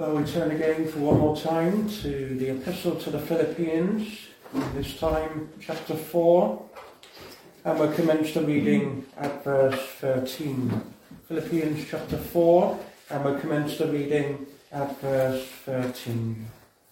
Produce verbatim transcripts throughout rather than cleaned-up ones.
Well, we turn again for one more time to the Epistle to the Philippians, this time chapter four, and we'll commence the reading at verse thirteen. Philippians chapter four, and we'll commence the reading at verse thirteen.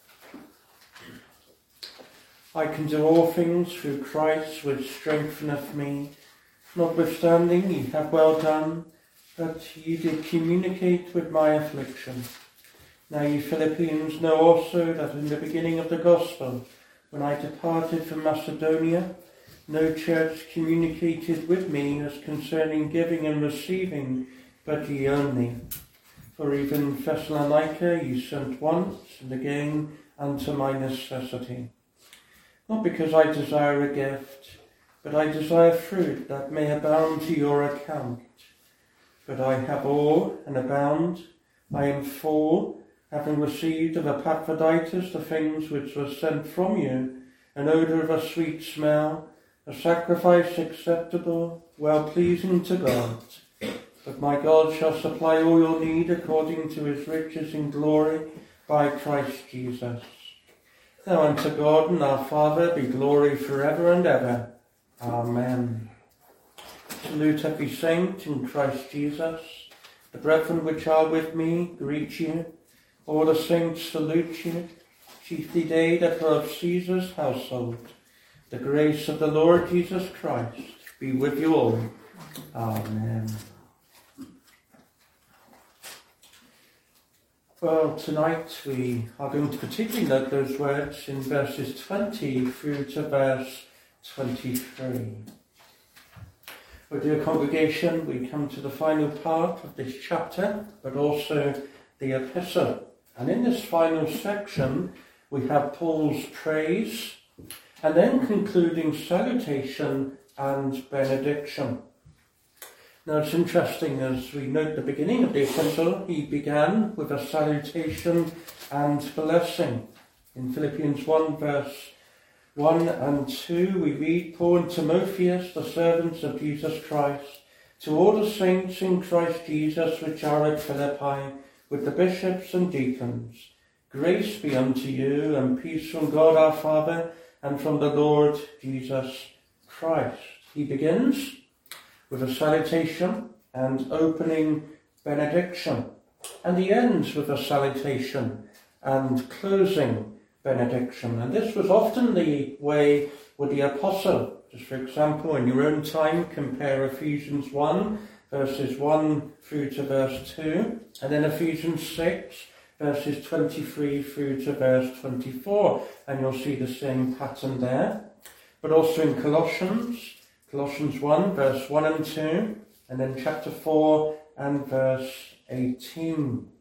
I can do all things through Christ which strengtheneth me. Notwithstanding, ye have well done, that ye did communicate with my affliction. Now ye Philippians know also that in the beginning of the gospel, when I departed from Macedonia, no church communicated with me as concerning giving and receiving, but ye only. For even Thessalonica ye sent once and again unto my necessity. Not because I desire a gift, but I desire fruit that may abound to your account. But I have all and abound, I am full, having received of Epaphroditus the things which were sent from you, an odour of a sweet smell, a sacrifice acceptable, well-pleasing to God. But my God shall supply all your need according to his riches in glory by Christ Jesus. Now unto God and our Father be glory forever and ever. Amen. Salute every saint in Christ Jesus. The brethren which are with me greet you. All the saints salute you, chiefly they that are of Caesar's household. The grace of the Lord Jesus Christ be with you all. Amen. Well, tonight we are going to particularly note those words in verses twenty through to verse twenty-three. Well, dear congregation, we come to the final part of this chapter, but also the epistle. And in this final section, we have Paul's praise, and then concluding salutation and benediction. Now it's interesting, as we note the beginning of the epistle, he began with a salutation and blessing. In Philippians one, verse one and two, we read, Paul and Timotheus, the servants of Jesus Christ, to all the saints in Christ Jesus which are at Philippi, with the bishops and deacons. Grace be unto you, and peace from God our Father, and from the Lord Jesus Christ. He begins with a salutation and opening benediction, and he ends with a salutation and closing benediction. And this was often the way with the apostle. Just for example, in your own time, compare Ephesians one, verses one through to verse two, and then Ephesians six, verses twenty-three through to verse twenty-four, and you'll see the same pattern there. But also in Colossians, Colossians one, verse one and two, and then chapter four and verse eighteen.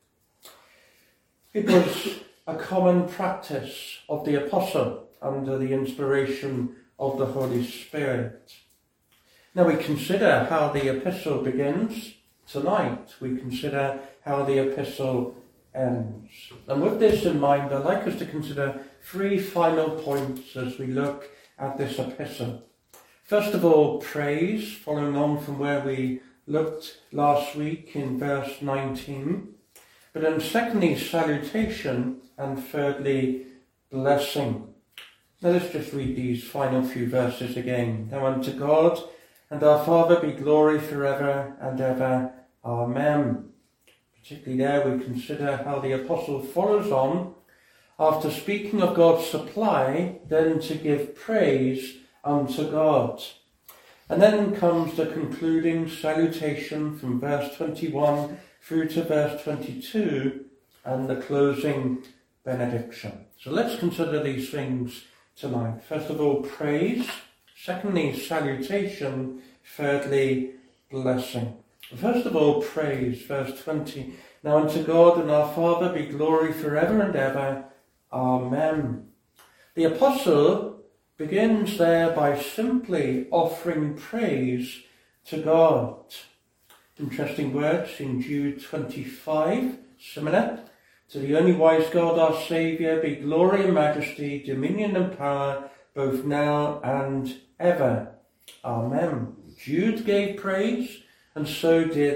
It was a common practice of the apostle under the inspiration of the Holy Spirit. Now we consider how the epistle begins. Tonight we consider how the epistle ends. And with this in mind, I'd like us to consider three final points as we look at this epistle. First of all, praise, following on from where we looked last week in verse nineteen. But then secondly, salutation, and thirdly, blessing. Now let's just read these final few verses again. Now unto God and our Father be glory forever and ever. Amen. Particularly there we consider how the apostle follows on, after speaking of God's supply, then to give praise unto God. And then comes the concluding salutation from verse twenty-one through to verse twenty-two, and the closing benediction. So let's consider these things tonight. First of all, praise. Secondly, salutation. Thirdly, blessing. First of all, praise. Verse twenty. Now unto God and our Father be glory forever and ever. Amen. The apostle begins there by simply offering praise to God. Interesting words in Jude twenty-five, similar. To the only wise God our Saviour be glory and majesty, dominion and power, both now and ever. Amen. Jude gave praise, and so did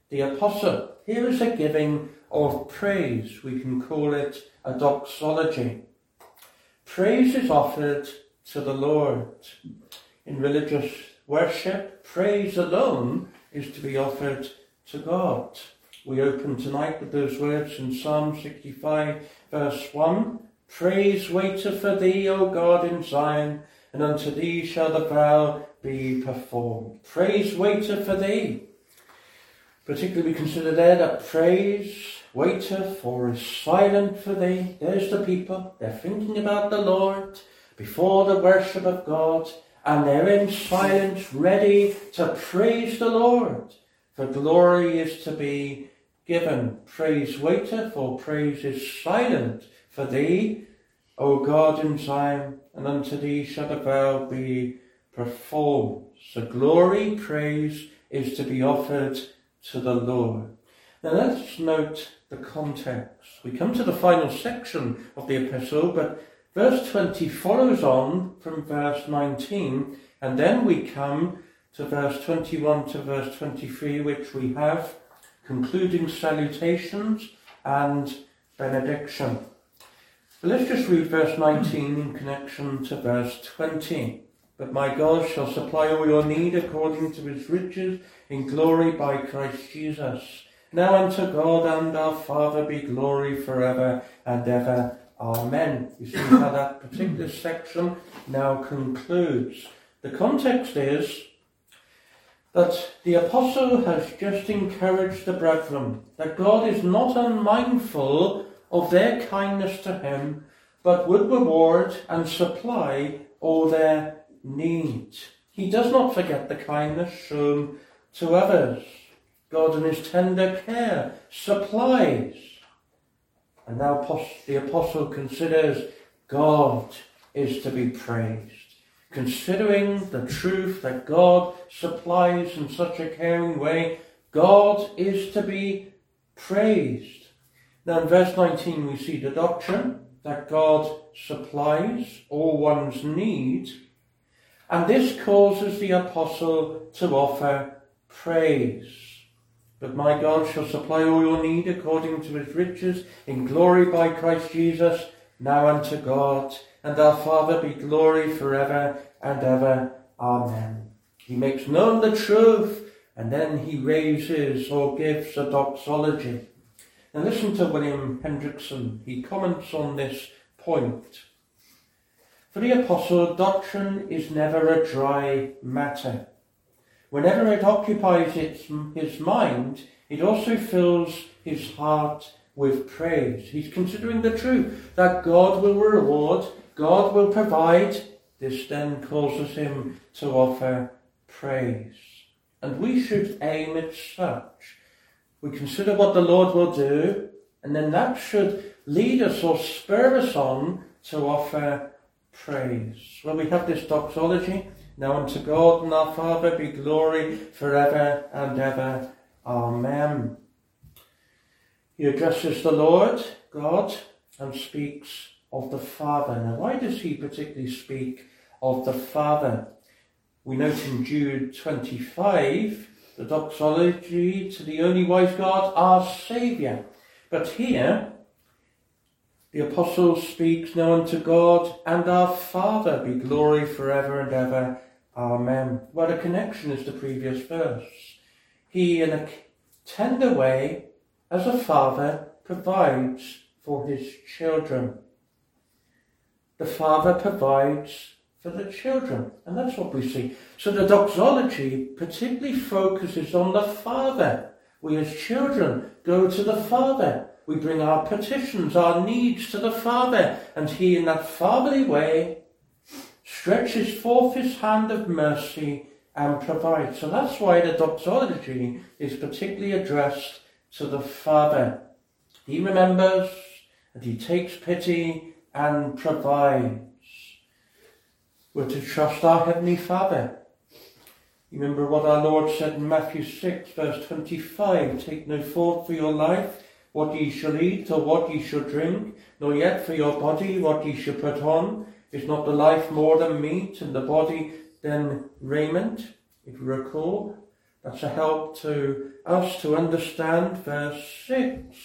the apostle. Here is a giving of praise. We can call it a doxology. Praise is offered to the Lord. In religious worship, praise alone is to be offered to God. We open tonight with those words in Psalm sixty-five, verse one. Praise waiteth for thee, O God, in Zion, and unto thee shall the vow be performed. Praise waiteth for thee. Particularly we consider there that praise waiteth or is silent for thee. There's the people. They're thinking about the Lord before the worship of God, and they're in silence, ready to praise the Lord. For glory is to be given. Praise waiteth or praise is silent for thee, O God in Zion, and unto thee shall the vow be performed. So glory, praise is to be offered to the Lord. Now let's note the context. We come to the final section of the epistle, but verse twenty follows on from verse nineteen, and then we come to verse twenty-one to verse twenty-three, which we have concluding salutations and benediction. But let's just read verse nineteen in connection to verse twenty. But my God shall supply all your need according to his riches in glory by Christ Jesus. Now unto God and our Father be glory forever and ever. Amen. You see how that particular section now concludes. The context is that the apostle has just encouraged the brethren that God is not unmindful of their kindness to him, but would reward and supply all their needs. He does not forget the kindness shown to others. God in his tender care supplies. And now the apostle considers God is to be praised. Considering the truth that God supplies in such a caring way, God is to be praised. Now in verse nineteen we see the doctrine that God supplies all one's needs, and this causes the apostle to offer praise. But my God shall supply all your need according to his riches in glory by Christ Jesus. Now unto God and our Father be glory forever and ever. Amen. He makes known the truth, and then he raises or gives a doxology. Now listen to William Hendrickson. He comments on this point. For the apostle, doctrine is never a dry matter. Whenever it occupies its, his mind, it also fills his heart with praise. He's considering the truth that God will reward, God will provide. This then causes him to offer praise. And we should aim at such. We consider what the Lord will do, and then that should lead us or spur us on to offer praise. Well, we have this doxology. Now unto God and our Father be glory forever and ever. Amen. He addresses the Lord, God, and speaks of the Father. Now, why does he particularly speak of the Father? We note in Jude twenty-five, the doxology to the only wise God, our Saviour. But here, the apostle speaks, now unto God and our Father be glory forever and ever. Amen. Well, the connection is the previous verse. He, in a tender way, as a father, provides for his children. The Father provides for the children, and that's what we see. So the doxology particularly focuses on the Father. We as children go to the Father. We bring our petitions, our needs to the Father, and he, in that fatherly way, stretches forth his hand of mercy and provides. So that's why the doxology is particularly addressed to the Father. He remembers and he takes pity and provides. We're to trust our Heavenly Father. You remember what our Lord said in Matthew six, verse twenty-five, take no thought for your life, what ye shall eat or what ye shall drink, nor yet for your body what ye shall put on. Is not the life more than meat, and the body than raiment? If you recall, That's a help to us to understand verse six.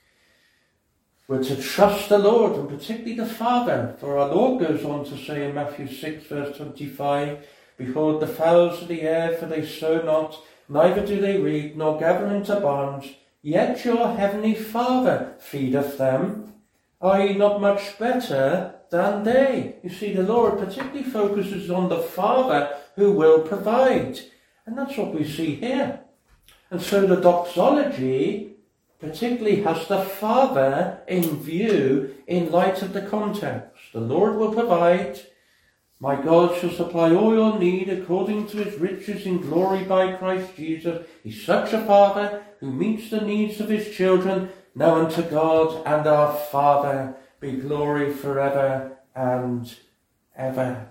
We're to trust the Lord, and particularly the Father, for our Lord goes on to say in Matthew six verse twenty-five, "Behold the fowls of the air, for they sow not, neither do they reap, nor gather into barns, yet your heavenly Father feedeth them. Are ye not much better than they?" You see, the Lord particularly focuses on the Father who will provide. And that's what we see here. And so the doxology particularly has the Father in view in light of the context. The Lord will provide. "My God shall supply all your need according to his riches in glory by Christ Jesus." He's such a Father who meets the needs of his children. "Now unto God and our Father be glory forever and ever."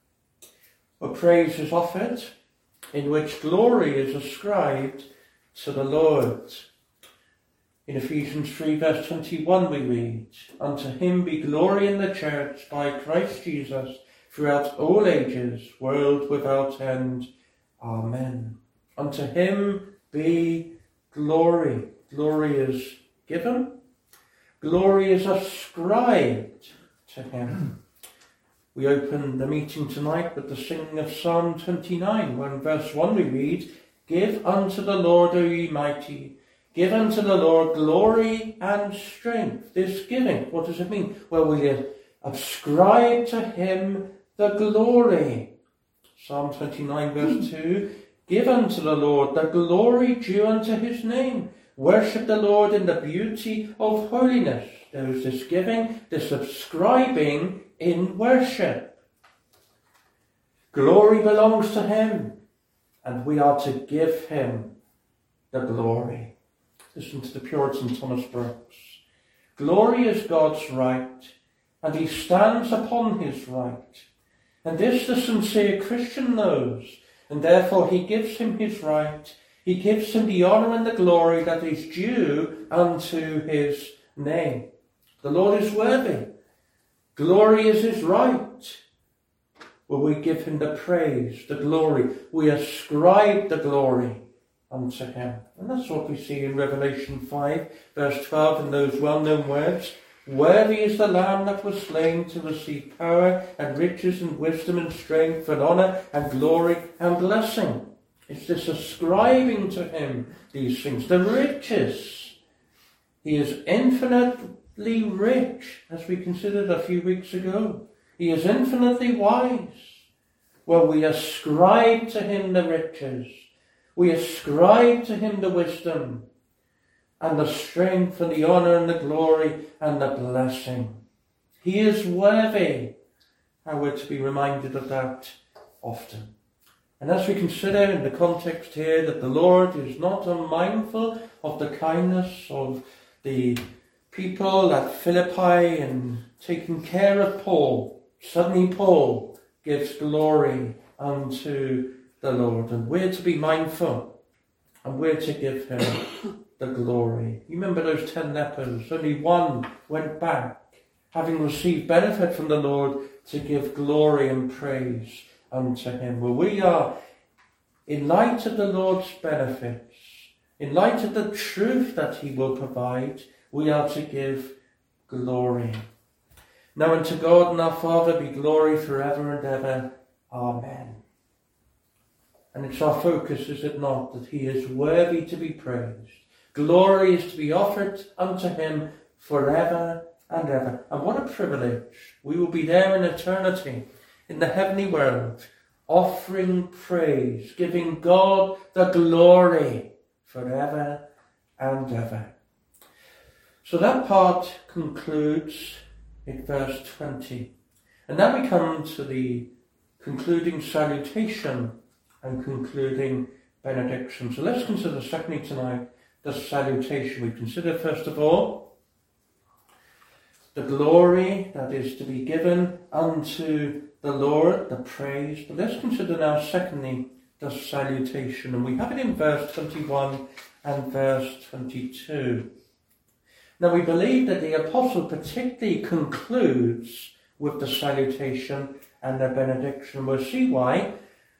A praise is offered in which glory is ascribed to the Lord. In Ephesians three verse twenty-one we read, "Unto him be glory in the church by Christ Jesus throughout all ages, world without end. Amen." Unto him be glory. Glory is given. Glory is ascribed to him. We open the meeting tonight with the singing of Psalm twenty-nine, where in verse one we read, "Give unto the Lord, O ye mighty, give unto the Lord glory and strength." This giving, what does it mean? Well, we ascribe to him the glory. Psalm twenty-nine verse two, "Give unto the Lord the glory due unto his name. Worship the Lord in the beauty of holiness." There is this giving, this ascribing in worship. Glory belongs to him, and we are to give him the glory. Listen to the Puritan Thomas Brooks. "Glory is God's right, and he stands upon his right. And this the sincere Christian knows, and therefore he gives him his right. He gives him the honour and the glory that is due unto his name." The Lord is worthy. Glory is his right. Well, we give him the praise, the glory. We ascribe the glory unto him. And that's what we see in Revelation five, verse twelve, in those well-known words. "Worthy is the Lamb that was slain to receive power and riches and wisdom and strength and honour and glory and blessing." It's this ascribing to him these things. The riches. He is infinitely rich, as we considered a few weeks ago. He is infinitely wise. Well, we ascribe to him the riches. We ascribe to him the wisdom and the strength and the honour and the glory and the blessing. He is worthy. And we're to be reminded of that often. And as we consider in the context here that the Lord is not unmindful of the kindness of the people at Philippi and taking care of Paul, suddenly Paul gives glory unto the Lord. And we're to be mindful, and we're to give him the glory. You remember those ten lepers? Only one went back, having received benefit from the Lord, to give glory and praise unto him. Well, we are, in light of the Lord's benefits, in light of the truth that he will provide, we are to give glory. Now unto God and our Father be glory forever and ever. Amen. And it's our focus, is it not, that he is worthy to be praised. Glory is to be offered unto him forever and ever. And what a privilege. We will be there in eternity, in the heavenly world, offering praise, giving God the glory forever and ever. So that part concludes in verse twenty. And now we come to the concluding salutation and concluding benediction. So let's consider secondly tonight the salutation. We consider first of all the glory that is to be given unto the Lord, the praise. But let's consider now secondly the salutation. And we have it in verse twenty-one and verse twenty-two. Now we believe that the apostle particularly concludes with the salutation and the benediction. We'll see why.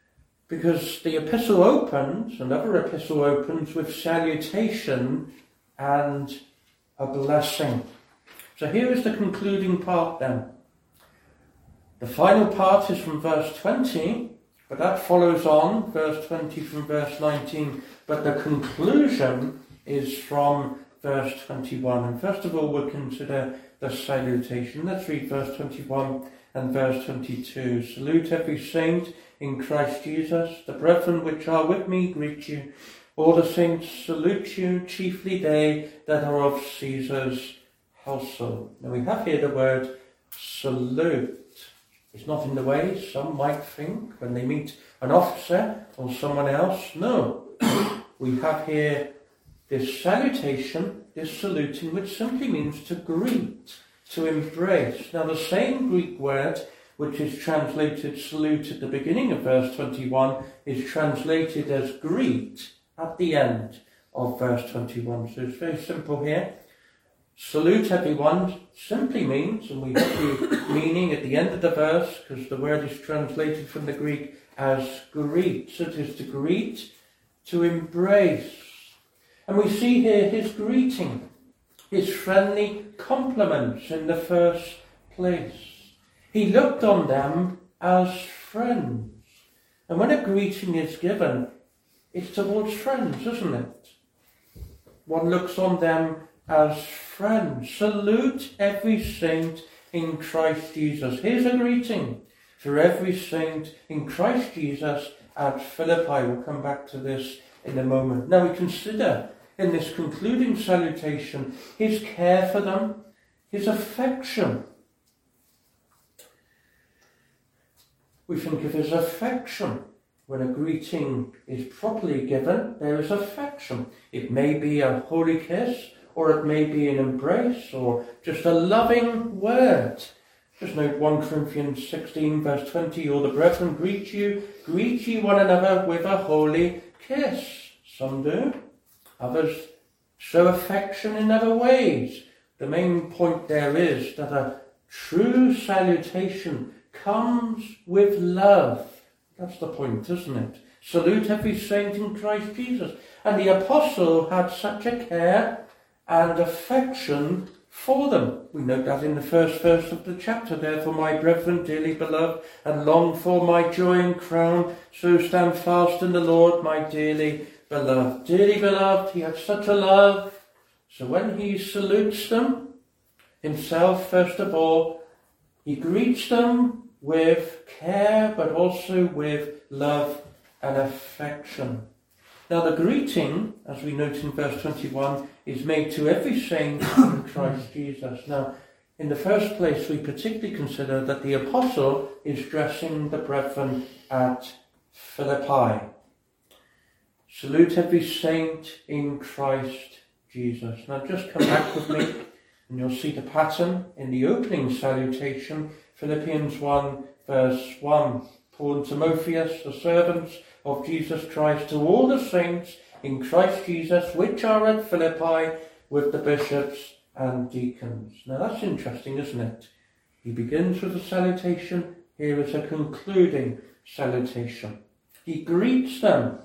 because the epistle opens, another epistle opens with salutation and a blessing. So here is the concluding part then. The final part is from verse twenty, but that follows on, verse twenty from verse nineteen, but the conclusion is from verse twenty-one. And first of all, we'll consider the salutation. Let's read verse twenty-one and verse twenty-two. Salute every saint in Christ Jesus. The brethren which are with me greet you. All the saints salute you, chiefly they that are of Caesar's household. Now we have here the word salute. It's not in the way some might think when they meet an officer or someone else. No, we have here this salutation, this saluting, which simply means to greet, to embrace. Now the same Greek word which is translated salute at the beginning of verse twenty-one is translated as greet at the end of verse twenty-one. So it's very simple here. Salute everyone simply means, and we have the meaning at the end of the verse, because the word is translated from the Greek as greet. So it is to greet, to embrace. And we see here his greeting, his friendly compliments in the first place. He looked on them as friends. And when a greeting is given, it's towards friends, isn't it? One looks on them as friends. Salute every saint in Christ Jesus. Here's a greeting for every saint in Christ Jesus at Philippi. We'll come back to this in a moment. Now we consider in this concluding salutation his care for them, his affection. We think of his affection. When a greeting is properly given, there is affection. It may be a holy kiss, or it may be an embrace, or just a loving word. Just note First Corinthians sixteen verse twenty, all the brethren greet you, greet ye one another with a holy kiss. Some do, others show affection in other ways. The main point there is that a true salutation comes with love. That's the point, isn't it? Salute every saint in Christ Jesus. And the apostle had such a care and affection for them. We note that in the first verse of the chapter. Therefore, my brethren, dearly beloved, and long for my joy and crown, so stand fast in the Lord, my dearly beloved. Dearly beloved, he had such a love. So when he salutes them, himself first of all, he greets them with care, but also with love and affection. Now the greeting, as we note in verse twenty-one, is made to every saint in Christ Jesus. Now, in the first place, we particularly consider that the apostle is addressing the brethren at Philippi. Salute every saint in Christ Jesus. Now just come back with me and you'll see the pattern in the opening salutation, Philippians one verse one. Paul and Timotheus, the servants of Jesus Christ, to all the saints in Christ Jesus, which are at Philippi, with the bishops and deacons. Now that's interesting, isn't it? He begins with a salutation. Here is a concluding salutation. He greets them.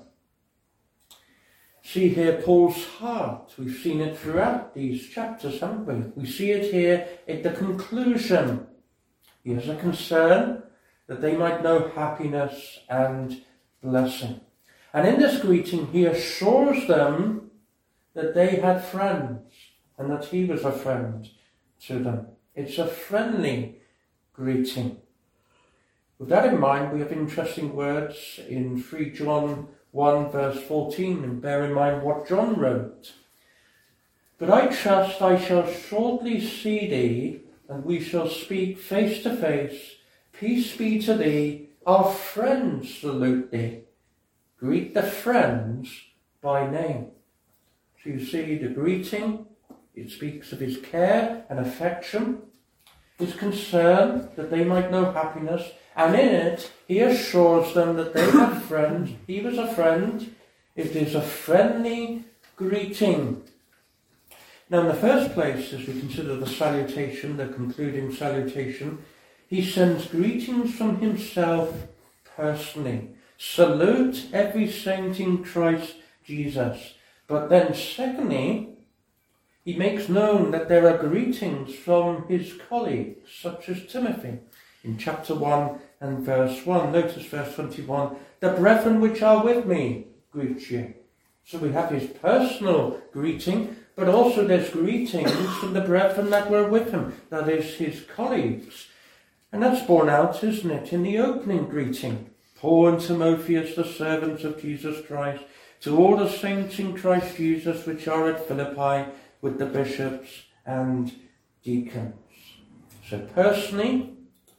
See here Paul's heart. We've seen it throughout these chapters, haven't we? We see it here at the conclusion. He has a concern that they might know happiness and blessing. And in this greeting, he assures them that they had friends and that he was a friend to them. It's a friendly greeting. With that in mind, we have interesting words in First John one verse fourteen, and bear in mind what John wrote. But I trust I shall shortly see thee, and we shall speak face to face. Peace be to thee. Our friends salute thee. Greet the friends by name. So you see the greeting, it speaks of his care and affection, his concern that they might know happiness, and in it he assures them that they had friends. He was a friend. It is a friendly greeting. Now in the first place, as we consider the salutation, the concluding salutation, he sends greetings from himself personally. salute every saint in Christ Jesus. But then secondly, he makes known that there are greetings from his colleagues, such as Timothy. In chapter one and verse one, notice verse twenty-one, the brethren which are with me greet you. So we have his personal greeting, but also there's greetings from the brethren that were with him, that is his colleagues. And that's borne out, isn't it, in the opening greeting. Paul and Timotheus, the servants of Jesus Christ, to all the saints in Christ Jesus which are at Philippi, with the bishops and deacons. So personally,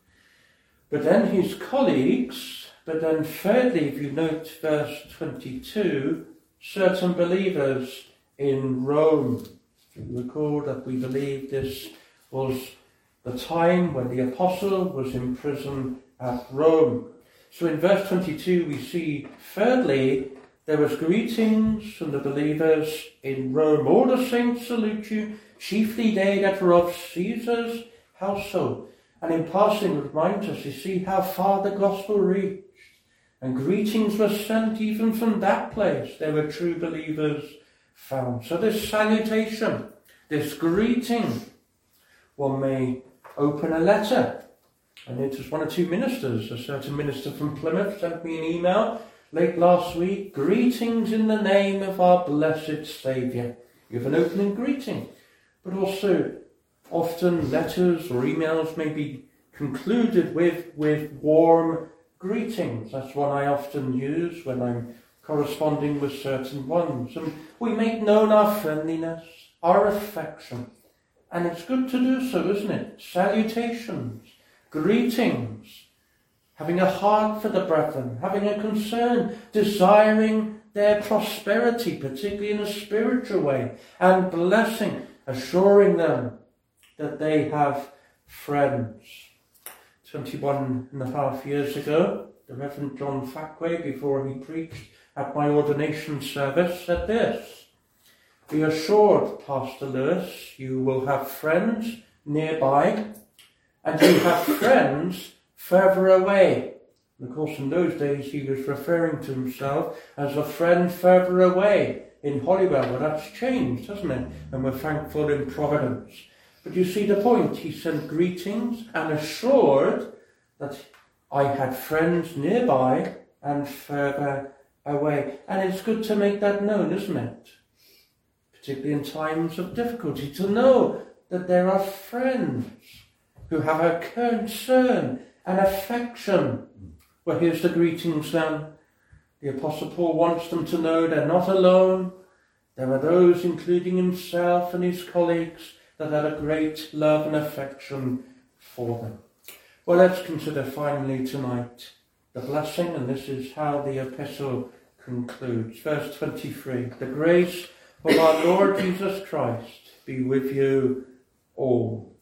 but then his colleagues, but then thirdly, if you note verse twenty-two, certain believers in Rome. You recall that we believe this was the time when the apostle was in prison at Rome. So in verse twenty-two we see, thirdly, there was greetings from the believers in Rome. All the saints salute you, chiefly they that were of Caesar's household. And in passing remind us, you see how far the gospel reached. And greetings were sent even from that place. There were true believers found. So this salutation, this greeting, one may open a letter. I noticed one or two ministers, a certain minister from Plymouth sent me an email late last week. Greetings in the name of our blessed Saviour. You have an opening greeting. But also, often letters or emails may be concluded with, with warm greetings. That's one I often use when I'm corresponding with certain ones. And we make known our friendliness, our affection. And it's good to do so, isn't it? Salutations, greetings, having a heart for the brethren, having a concern, desiring their prosperity, particularly in a spiritual way, and blessing, assuring them that they have friends. twenty-one and a half years ago, the Reverend John Fackway, before he preached at my ordination service, said this: be assured, Pastor Lewis, you will have friends nearby, and you have friends further away. And of course, in those days, he was referring to himself as a friend further away in Holywell. Well, that's changed, hasn't it? And we're thankful in Providence. But you see the point. He sent greetings and assured that I had friends nearby and further away. And it's good to make that known, isn't it? Particularly in times of difficulty, to know that there are friends who have a concern and affection. Well, here's the greetings then. The Apostle Paul wants them to know they're not alone. There are those, including himself and his colleagues, that had a great love and affection for them. Well, let's consider finally tonight the blessing, and this is how the epistle concludes. Verse twenty-three, the grace of our Lord Jesus Christ be with you all.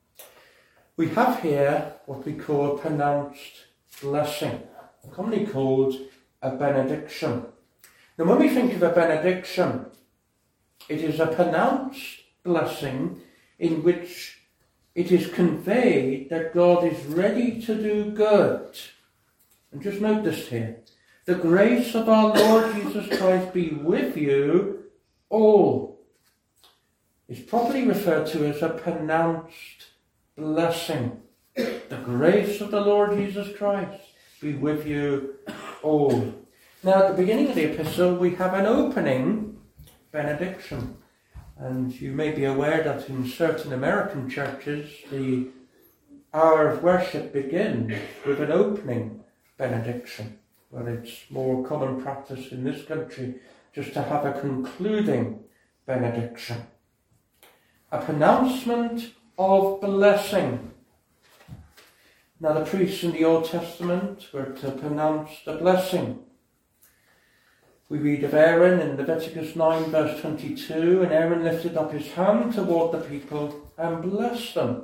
We have here what we call a pronounced blessing, commonly called a benediction. Now, when we think of a benediction, it is a pronounced blessing in which it is conveyed that God is ready to do good. And just note this here. The grace of our Lord Jesus Christ be with you all. Is properly referred to as a pronounced blessing. The grace of the Lord Jesus Christ be with you all. Now, at the beginning of the epistle, we have an opening benediction. And you may be aware that in certain American churches, the hour of worship begins with an opening benediction. Well, it's more common practice in this country just to have a concluding benediction. A pronouncement of blessing. Now, the priests in the Old Testament were to pronounce the blessing. We read of Aaron in Leviticus nine verse twenty-two, and Aaron lifted up his hand toward the people and blessed them.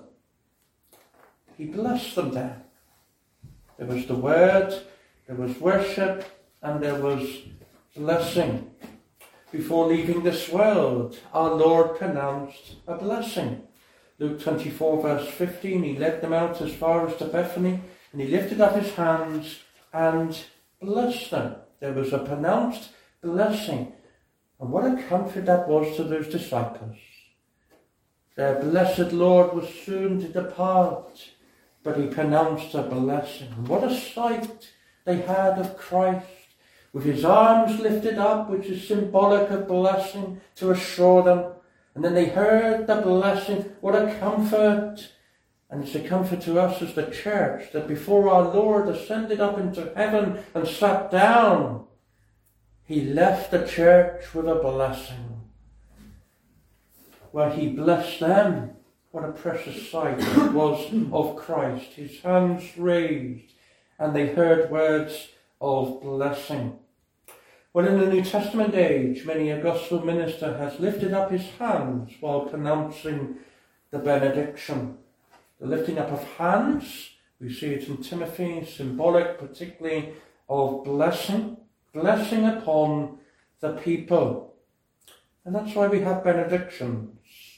He blessed them there. There was the word, there was worship, and there was blessing. Before leaving this world, our Lord pronounced a blessing. Luke twenty-four verse fifteen, he led them out as far as to Bethany, and he lifted up his hands and blessed them. There was a pronounced blessing. And what a comfort that was to those disciples. Their blessed Lord was soon to depart, but he pronounced a blessing. And what a sight they had of Christ, with his arms lifted up, which is symbolic of blessing, to assure them. And then they heard the blessing. What a comfort. And it's a comfort to us as the church, that before our Lord ascended up into heaven and sat down, he left the church with a blessing, where he blessed them. What a precious sight it was of Christ, his hands raised, and they heard words of blessing. Well, in the New Testament age, many a gospel minister has lifted up his hands while pronouncing the benediction. The lifting up of hands, we see it in Timothy, symbolic particularly of blessing, blessing upon the people. And that's why we have benedictions.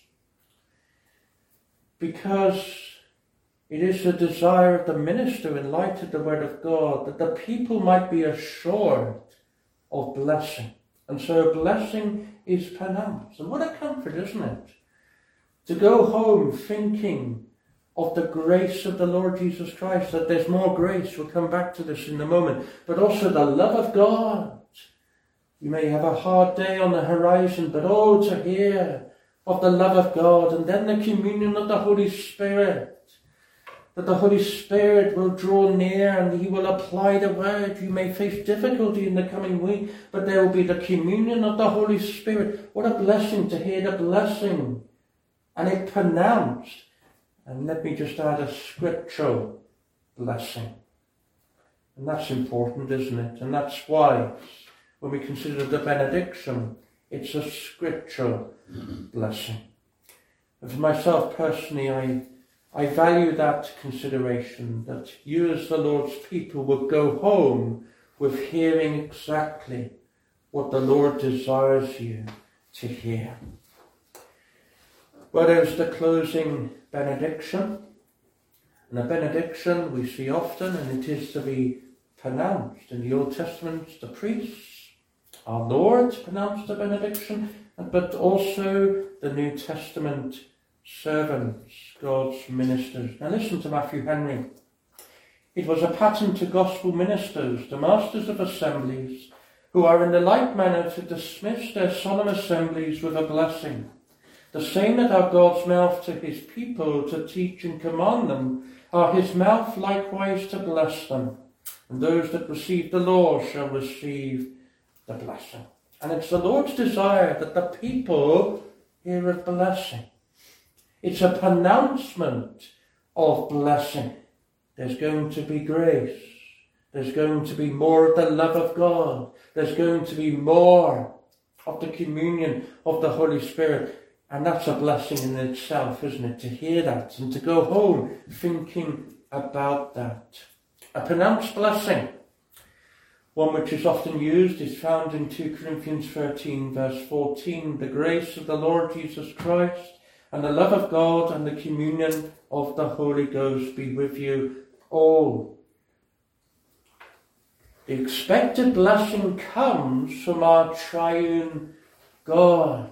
Because it is the desire of the minister in light of the word of God that the people might be assured of blessing. And so a blessing is pronounced. And what a comfort, isn't it? To go home thinking of the grace of the Lord Jesus Christ, that there's more grace. We'll come back to this in a moment. But also the love of God. You may have a hard day on the horizon, but oh, to hear of the love of God, and then the communion of the Holy Spirit. That the Holy Spirit will draw near and he will apply the word. You may face difficulty in the coming week, but there will be the communion of the Holy Spirit. What a blessing to hear the blessing. And it pronounced. And let me just add a scriptural blessing. And that's important, isn't it? And that's why when we consider the benediction, it's a scriptural blessing. And for myself personally, I I value that consideration, that you as the Lord's people would go home with hearing exactly what the Lord desires you to hear. Well, there's the closing benediction. And a benediction we see often, and it is to be pronounced. In the Old Testament, the priests, our Lord pronounced the benediction, but also the New Testament servants, God's ministers. Now listen to Matthew Henry. It was a pattern to gospel ministers, the masters of assemblies, who are in the like manner to dismiss their solemn assemblies with a blessing. The same that are God's mouth to his people to teach and command them, are his mouth likewise to bless them. And those that receive the law shall receive the blessing. And it's the Lord's desire that the people hear of blessing. It's a pronouncement of blessing. There's going to be grace. There's going to be more of the love of God. There's going to be more of the communion of the Holy Spirit. And that's a blessing in itself, isn't it? To hear that and to go home thinking about that. A pronounced blessing. One which is often used is found in two Corinthians thirteen verse fourteen. The grace of the Lord Jesus Christ and the love of God and the communion of the Holy Ghost be with you all. The expected blessing comes from our triune God.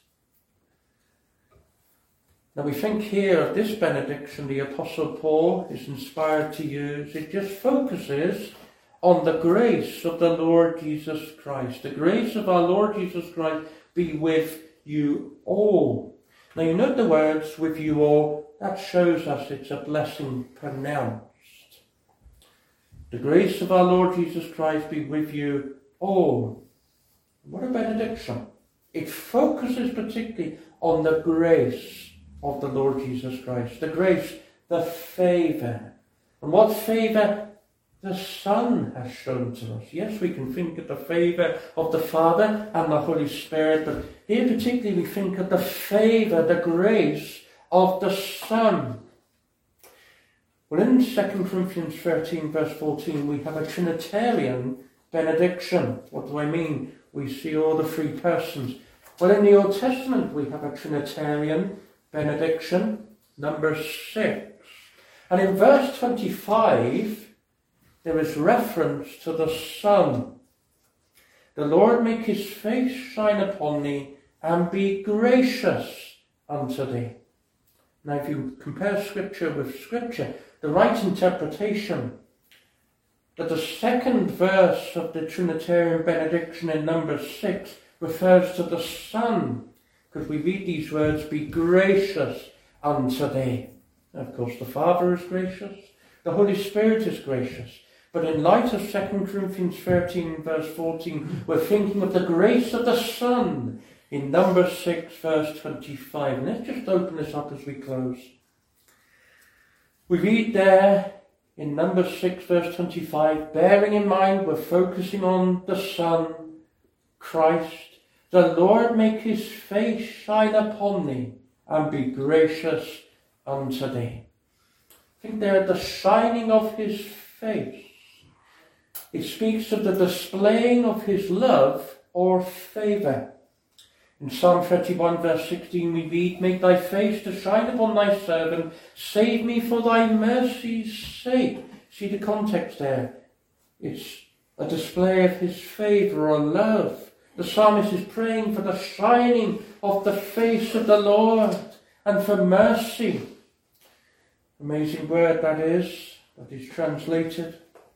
Now we think here of this benediction the Apostle Paul is inspired to use. It just focuses on the grace of the Lord Jesus Christ. The grace of our Lord Jesus Christ be with you all. Now you note the words, with you all. That shows us it's a blessing pronounced. The grace of our Lord Jesus Christ be with you all. What a benediction. It focuses particularly on the grace of the Lord Jesus Christ. The grace, the favour. And what favour? The Son has shown to us. Yes, we can think of the favour of the Father and the Holy Spirit, but here particularly we think of the favour, the grace of the Son. Well, in Second Corinthians thirteen verse fourteen we have a Trinitarian benediction. What do I mean? We see all the three persons. Well, in the Old Testament we have a Trinitarian benediction, number six. And in verse twenty-five, there is reference to the sun. The Lord make his face shine upon thee and be gracious unto thee. Now if you compare Scripture with Scripture, the right interpretation that the second verse of the Trinitarian benediction in Numbers six refers to the sun, because we read these words, be gracious unto thee. Of course, the Father is gracious, the Holy Spirit is gracious. But in light of Second Corinthians thirteen, verse fourteen, we're thinking of the grace of the Son in Numbers six, verse twenty-five. And let's just open this up as we close. We read there in Numbers six, verse twenty-five, bearing in mind we're focusing on the Son, Christ, the Lord make his face shine upon thee and be gracious unto thee. I think there the shining of his face. It speaks of the displaying of his love or favour. In Psalm thirty-one, verse sixteen, we read, make thy face to shine upon thy servant, save me for thy mercy's sake. See the context there. It's a display of his favour or love. The psalmist is praying for the shining of the face of the Lord and for mercy. Amazing word that is, that is translated.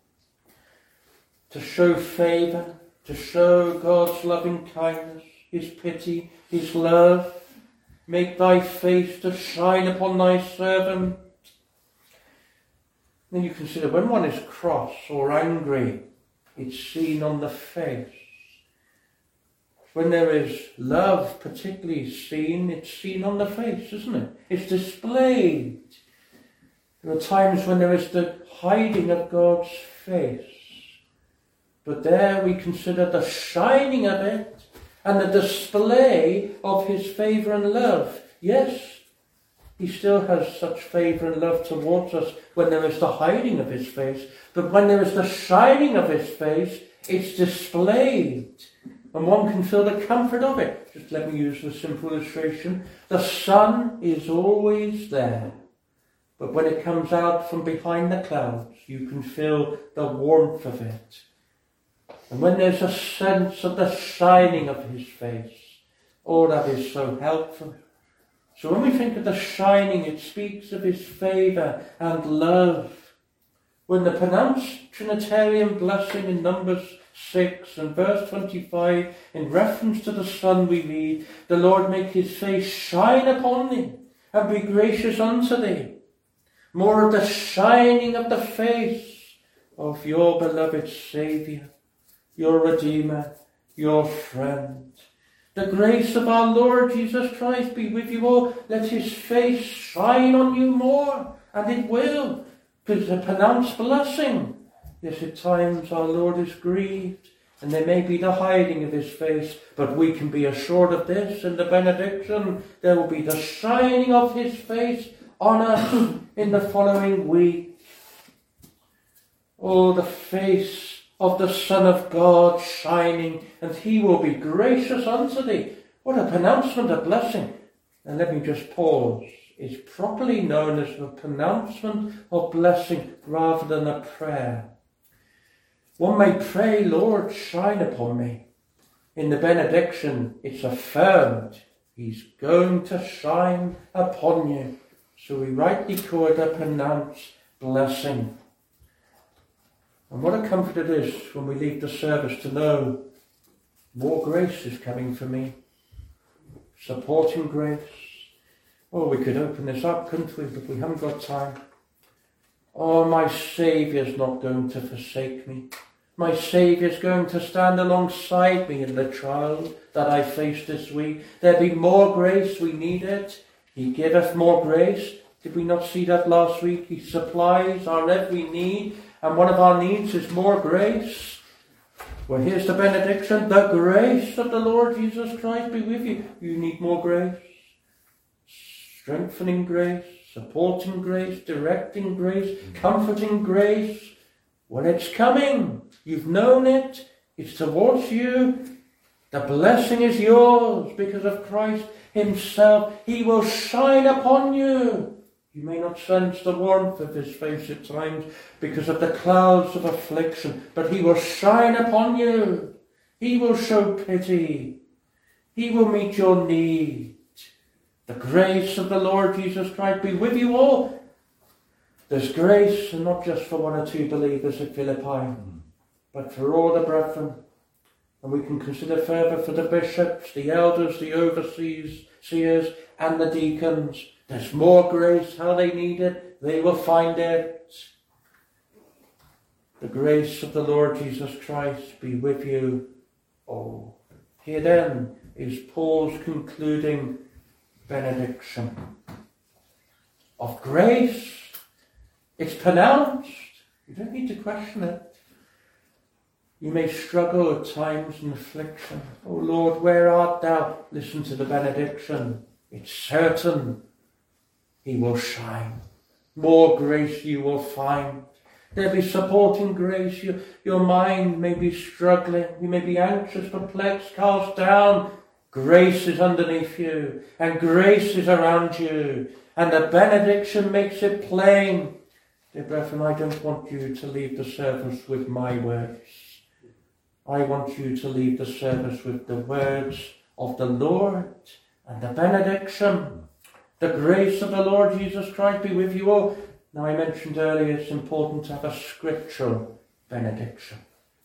To show favour, to show God's loving kindness, his pity, his love. Make thy face to shine upon thy servant. Then you consider when one is cross or angry, it's seen on the face. When there is love particularly seen, it's seen on the face, isn't it? It's displayed. There are times when there is the hiding of God's face. But there we consider the shining of it and the display of his favour and love. Yes, he still has such favour and love towards us when there is the hiding of his face. But when there is the shining of his face, it's displayed. And one can feel the comfort of it. Just let me use a simple illustration. The sun is always there. But when it comes out from behind the clouds, you can feel the warmth of it. And when there's a sense of the shining of his face, oh, that is so helpful. So when we think of the shining, it speaks of his favour and love. When the pronounced Trinitarian blessing in Numbers six and verse twenty-five, in reference to the Son, we read, the Lord make his face shine upon thee and be gracious unto thee. More of the shining of the face of your beloved Saviour, your Redeemer, your friend. The grace of our Lord Jesus Christ be with you all. Let his face shine on you more, and it will, because it's a pronounced blessing. Yes, at times our Lord is grieved, and there may be the hiding of his face, but we can be assured of this in the benediction. There will be the shining of his face on us in the following week. Oh, the face of the Son of God shining, and he will be gracious unto thee. What a pronouncement of blessing. And let me just pause. It's properly known as a pronouncement of blessing rather than a prayer. One may pray, Lord, shine upon me. In the benediction, it's affirmed. He's going to shine upon you. So we rightly call it a pronounced blessing. And what a comfort it is when we leave the service to know more grace is coming for me. Supporting grace. Oh, we could open this up, couldn't we? But we haven't got time. Oh, my Saviour's not going to forsake me. My Saviour's going to stand alongside me in the trial that I face this week. There be more grace, we need it. He giveth more grace. Did we not see that last week? He supplies our every need. And one of our needs is more grace. Well, here's the benediction. The grace of the Lord Jesus Christ be with you. You need more grace. Strengthening grace, supporting grace, directing grace, comforting grace. Well, it's coming. You've known it. It's towards you. The blessing is yours because of Christ himself. He will shine upon you. You may not sense the warmth of his face at times because of the clouds of affliction, but he will shine upon you. He will show pity. He will meet your need. The grace of the Lord Jesus Christ be with you all. There's grace, and not just for one or two believers at Philippi, but for all the brethren. And we can consider further for the bishops, the elders, the overseers, and the deacons. There's more grace. How they need it, they will find it. The grace of the Lord Jesus Christ be with you all. Here then is Paul's concluding benediction of grace. It's pronounced. You don't need to question it. You may struggle at times in affliction. Oh Lord, where art thou? Listen to the benediction. It's certain he will shine. More grace you will find. There'll be supporting grace. You, your mind may be struggling. You may be anxious, perplexed, cast down. Grace is underneath you, and grace is around you. And the benediction makes it plain. Dear brethren, I don't want you to leave the service with my words. I want you to leave the service with the words of the Lord and the benediction. The grace of the Lord Jesus Christ be with you all. Now, I mentioned earlier it's important to have a scriptural benediction.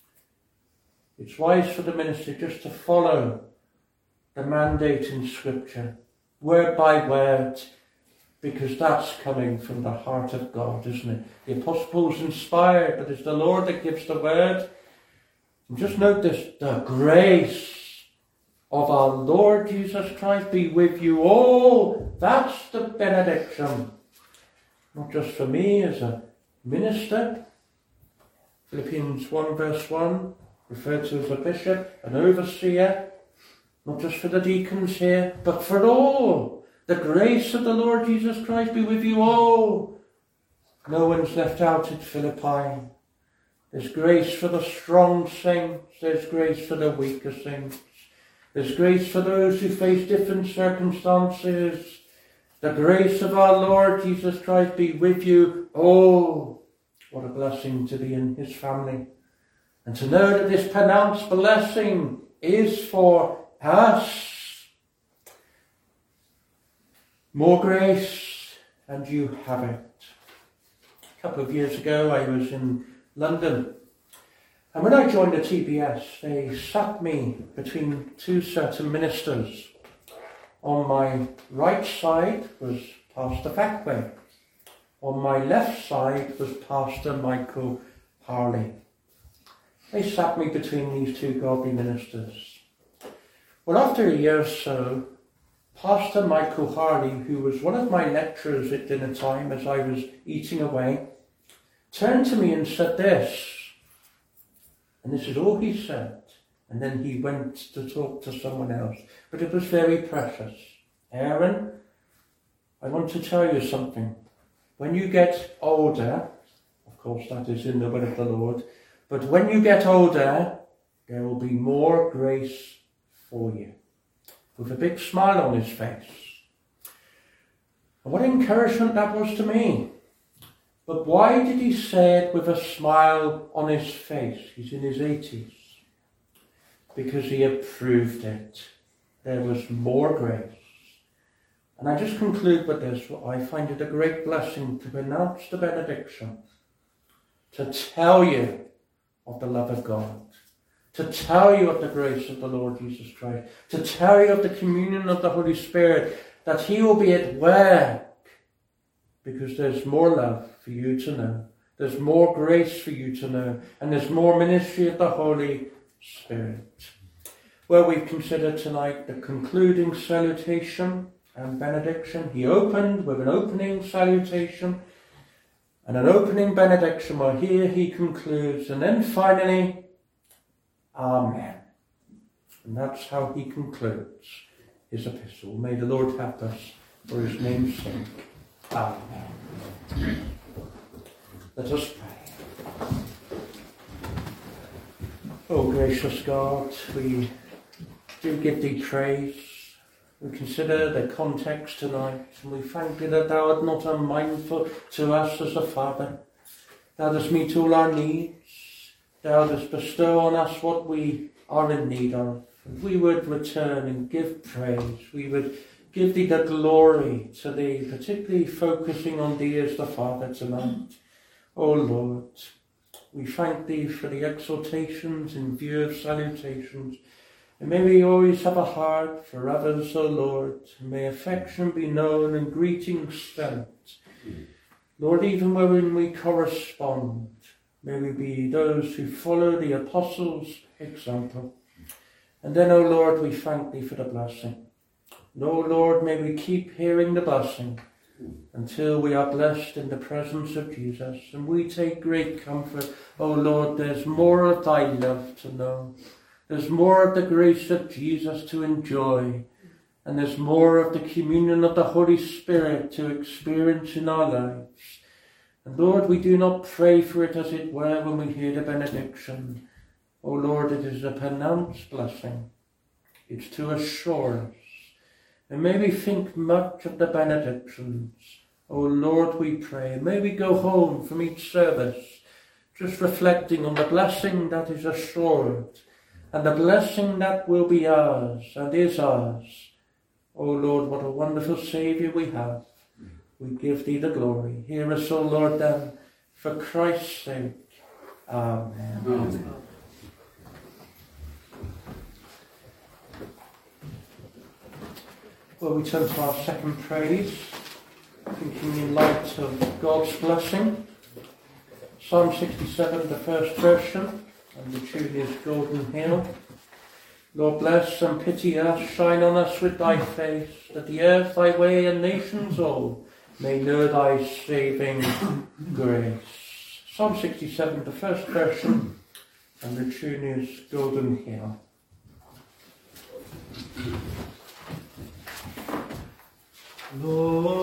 It's wise for the minister just to follow the mandate in Scripture, word by word, because that's coming from the heart of God, isn't it? The Apostle Paul's inspired, but it's the Lord that gives the word. And just note this, the grace of our Lord Jesus Christ be with you all. That's the benediction. Not just for me as a minister. Philippians one verse one, referred to as a bishop, an overseer. Not just for the deacons here, but for all. The grace of the Lord Jesus Christ be with you all. No one's left out at Philippi. There's grace for the strong saints. There's grace for the weaker saints. There's grace for those who face different circumstances. The grace of our Lord Jesus Christ be with you all. What a blessing to be in his family. And to know that this pronounced blessing is for us. More grace, and you have it. A couple of years ago I was in London, and when I joined the T B S they sat me between two certain ministers. On my right side was Pastor Fackway. On my left side was Pastor Michael Harley. They sat me between these two godly ministers. Well, after a year or so, Pastor Michael Harley, who was one of my lecturers at dinner time as I was eating away, turned to me and said this. And this is all he said. And then he went to talk to someone else. But it was very precious. Aaron, I want to tell you something. When you get older, of course that is in the will of the Lord, but when you get older, there will be more grace for you. With a big smile on his face. And what encouragement that was to me. But why did he say it with a smile on his face? He's in his eighties. Because he approved it. There was more grace. And I just conclude with this. I find it a great blessing to pronounce the benediction. To tell you of the love of God. To tell you of the grace of the Lord Jesus Christ. To tell you of the communion of the Holy Spirit. That he will be at work. Because there's more love for you to know. There's more grace for you to know. And there's more ministry of the Holy Spirit. Well, we've considered tonight the concluding salutation and benediction. He opened with an opening salutation and an opening benediction. Well, here he concludes. And then finally, Amen. And that's how he concludes his epistle. May the Lord help us for his name's sake. Amen. Let us pray. Oh, gracious God, we do give thee praise We consider the context tonight, and we thank thee that thou art not unmindful to us as a father. Thou dost meet all our needs. Thou dost bestow on us what we are in need of. If we would return and give praise, we would give thee the glory to thee, particularly focusing on thee as the Father tonight. O Lord, we thank thee for the exhortations in view of salutations. And may we always have a heart for others, O Lord. May affection be known and greetings felt. Lord, even when we correspond, may we be those who follow the apostles' example. And then, O Lord, we thank thee for the blessing. And, O Lord, may we keep hearing the blessing until we are blessed in the presence of Jesus. And we take great comfort, O Lord, there's more of thy love to know. There's more of the grace of Jesus to enjoy. And there's more of the communion of the Holy Spirit to experience in our lives. And Lord, we do not pray for it as it were when we hear the benediction. O Lord, it is a pronounced blessing. It's to assure us. And may we think much of the benedictions. O Lord, we pray. May we go home from each service just reflecting on the blessing that is assured and the blessing that will be ours and is ours. O Lord, what a wonderful Saviour we have. We give thee the glory. Hear us, O Lord, then, for Christ's sake. Amen. Amen. Well, we turn to our second praise, thinking in light of God's blessing. Psalm sixty-seven, the first version, and the tune is Golden Hill. Lord, bless and pity us, shine on us with thy face, that the earth thy way and nations all may know thy saving grace. Psalm sixty-seven, the first version, and the tune is Golden Hill. Lord,